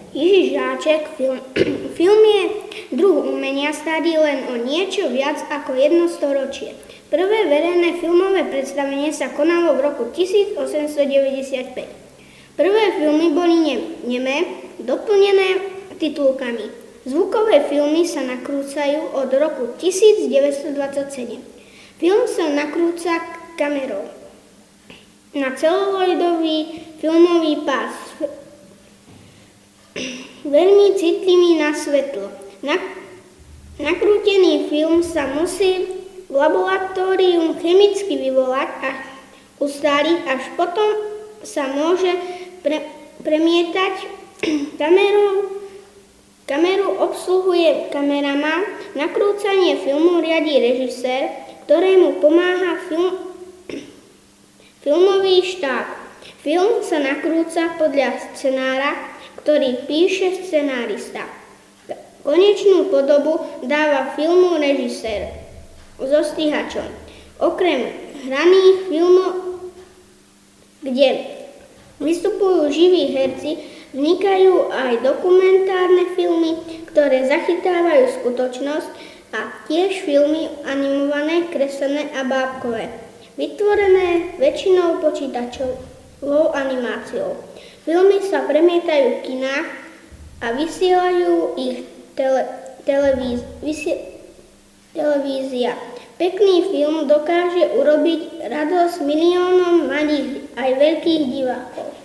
Jiří Žáček film je druh umenia starý len o niečo viac ako jedno storočie. Prvé verejné filmové predstavenie sa konalo v roku 1895. Prvé filmy boli nemé, doplnené titulkami. Zvukové filmy sa nakrúcajú od roku 1927. Film sa nakrúca kamerou na celuloidový filmový pás, veľmi citlivý na svetlo. Nakrútený film sa musí v laboratóriu chemicky vyvolať a ustáliť, až potom sa môže premietať kameru obsluhuje kameraman, nakrúcanie filmu riadi režisér, ktorému pomáha filmový štáb. Film sa nakrúca podľa scenára, ktorý píše scenárista. Konečnú podobu dáva filmu režisér so stíhačom. Okrem hraných filmov, kde vystupujú živí herci, vznikajú aj dokumentárne filmy, ktoré zachytávajú skutočnosť a tiež filmy animované, kreslené a bábkové, vytvorené väčšinou počítačovou animáciou. Filmy sa premietajú v kinách a vysielajú ich televízia. Pekný film dokáže urobiť radosť miliónom malých aj veľkých divákov.